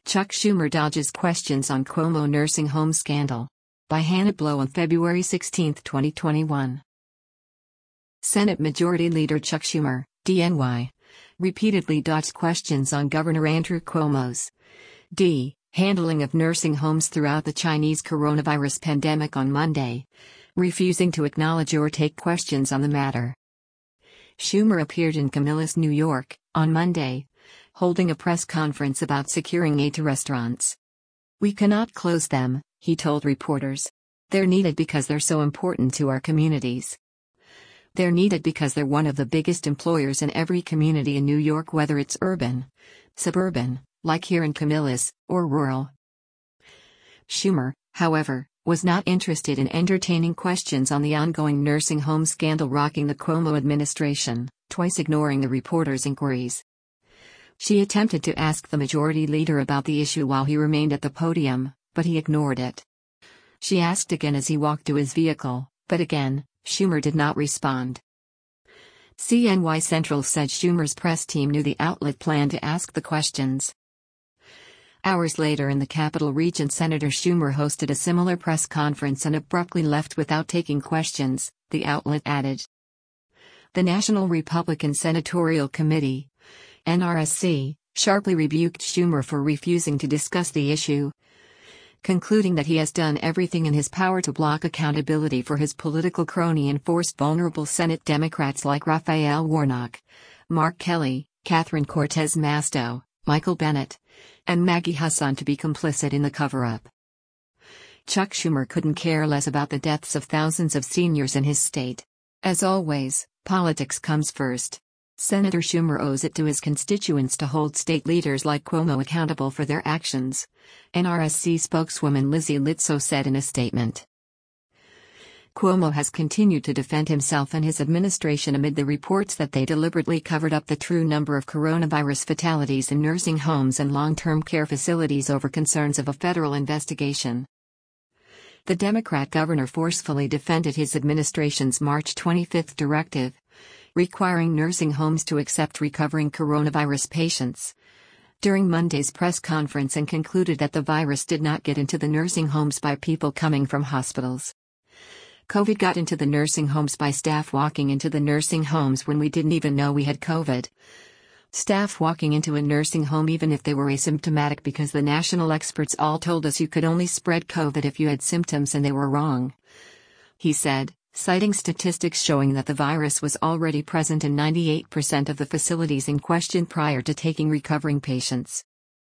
Chuck Schumer dodges questions on Cuomo nursing home scandal. By Hannah Blow on February 16, 2021. Senate Majority Leader Chuck Schumer, DNY, repeatedly dodged questions on Governor Andrew Cuomo's handling of nursing homes throughout the Chinese coronavirus pandemic on Monday, refusing to acknowledge or take questions on the matter. Schumer appeared in Camillus, New York, on Monday, holding a press conference about securing aid to restaurants. "We cannot close them," he told reporters. "They're needed because they're so important to our communities. They're needed because they're one of the biggest employers in every community in New York, whether it's urban, suburban, like here in Camillus, or rural." Schumer, however, was not interested in entertaining questions on the ongoing nursing home scandal rocking the Cuomo administration, twice ignoring the reporters' inquiries. She attempted to ask the majority leader about the issue while he remained at the podium, but he ignored it. She asked again as he walked to his vehicle, but again, Schumer did not respond. CNY Central said Schumer's press team knew the outlet planned to ask the questions. Hours later in the Capital Region, Senator Schumer hosted a similar press conference and abruptly left without taking questions, the outlet added. The National Republican Senatorial Committee, NRSC, sharply rebuked Schumer for refusing to discuss the issue, concluding that he has done everything in his power to block accountability for his political crony and forced vulnerable Senate Democrats like Raphael Warnock, Mark Kelly, Catherine Cortez Masto, Michael Bennet, and Maggie Hassan to be complicit in the cover-up. Chuck Schumer couldn't care less about the deaths of thousands of seniors in his state. As always, politics comes first. Senator Schumer owes it to his constituents to hold state leaders like Cuomo accountable for their actions, NRSC spokeswoman Lizzie Litso said in a statement. Cuomo has continued to defend himself and his administration amid the reports that they deliberately covered up the true number of coronavirus fatalities in nursing homes and long-term care facilities over concerns of a federal investigation. The Democrat governor forcefully defended his administration's March 25 directive, requiring nursing homes to accept recovering coronavirus patients, during Monday's press conference, and concluded that the virus did not get into the nursing homes by people coming from hospitals. COVID got into the nursing homes by staff walking into the nursing homes when we didn't even know we had COVID. Staff walking into a nursing home even if they were asymptomatic because the national experts all told us you could only spread COVID if you had symptoms, and they were wrong, he said, citing statistics showing that the virus was already present in 98% of the facilities in question prior to taking recovering patients.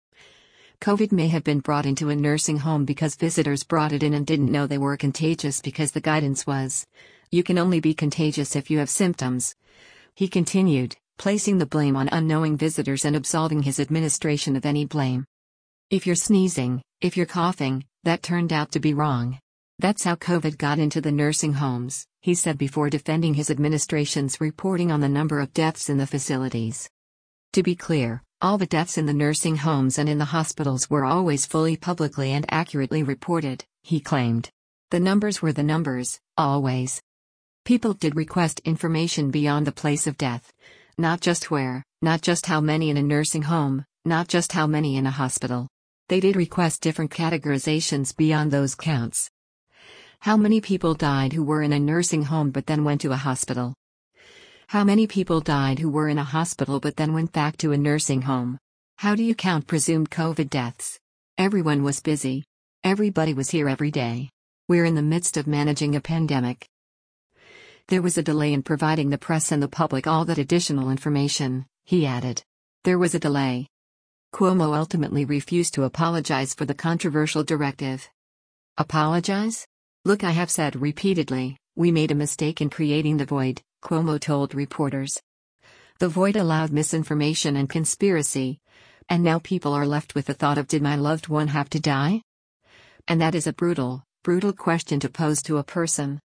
COVID may have been brought into a nursing home because visitors brought it in and didn't know they were contagious because the guidance was, you can only be contagious if you have symptoms, he continued, placing the blame on unknowing visitors and absolving his administration of any blame. If you're sneezing, if you're coughing, that turned out to be wrong. That's how COVID got into the nursing homes, he said before defending his administration's reporting on the number of deaths in the facilities. To be clear, all the deaths in the nursing homes and in the hospitals were always fully, publicly and accurately reported, he claimed. The numbers were the numbers, always. People did request information beyond the place of death. Not just where, not just how many in a nursing home, not just how many in a hospital. They did request different categorizations beyond those counts. How many people died who were in a nursing home but then went to a hospital? How many people died who were in a hospital but then went back to a nursing home? How do you count presumed COVID deaths? Everyone was busy. Everybody was here every day. We're in the midst of managing a pandemic. There was a delay in providing the press and the public all that additional information, he added. There was a delay. Cuomo ultimately refused to apologize for the controversial directive. Apologize? Look, I have said repeatedly, we made a mistake in creating the void, Cuomo told reporters. The void allowed misinformation and conspiracy, and now people are left with the thought of, did my loved one have to die? And that is a brutal, brutal question to pose to a person.